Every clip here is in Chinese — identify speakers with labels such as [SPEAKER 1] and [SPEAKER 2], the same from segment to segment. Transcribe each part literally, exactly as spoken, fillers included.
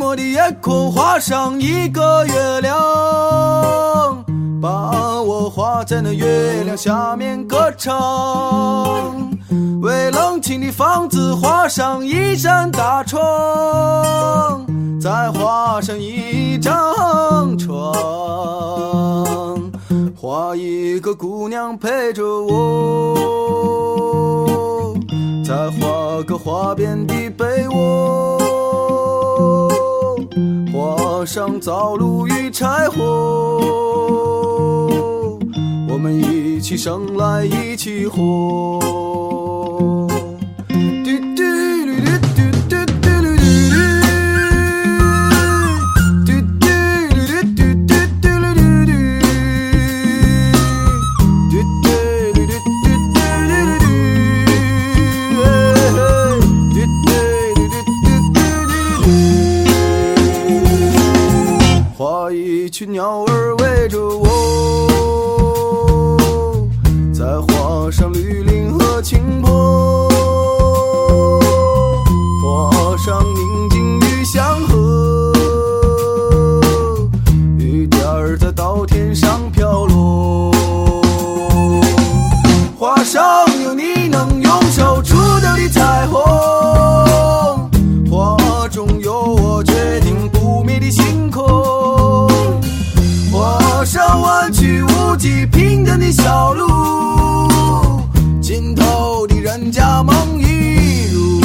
[SPEAKER 1] 寞的夜空画上一个月亮，把我画在那月亮下面歌唱。为冷清的房子画上一扇大窗，再画上一张床，画一个姑娘陪着我，再画个花边的被窝，画上灶炉与柴火，我们一起生来一起活。画一群鸟儿围着我，再画上绿林和青坡，画上宁静与祥和，雨点儿在稻田上飘落，画上有你能用手触到的彩虹，画中有我决定不灭的星空，画上弯曲无际平坦的小路，尽头的人家梦一如，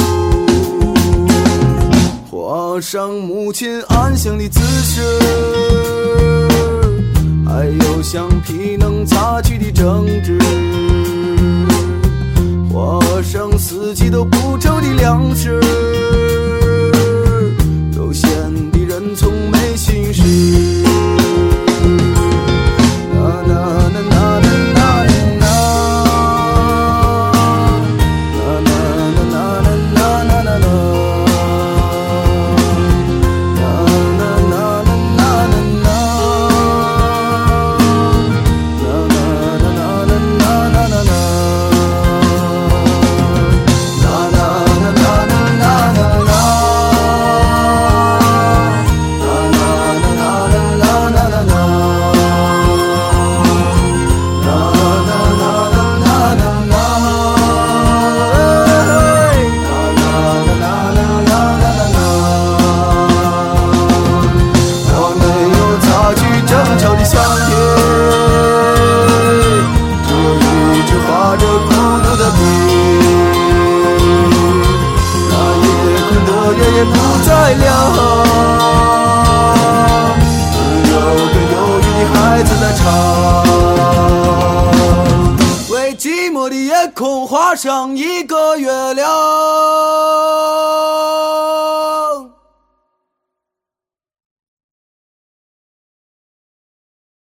[SPEAKER 1] 画上母亲安详的姿势，还有橡皮能擦去的争执，画上四季都不愁的粮食，悠闲的人从没心事。也不再亮，只有个忧郁的孩子在唱，为寂寞的夜空画上一个月亮。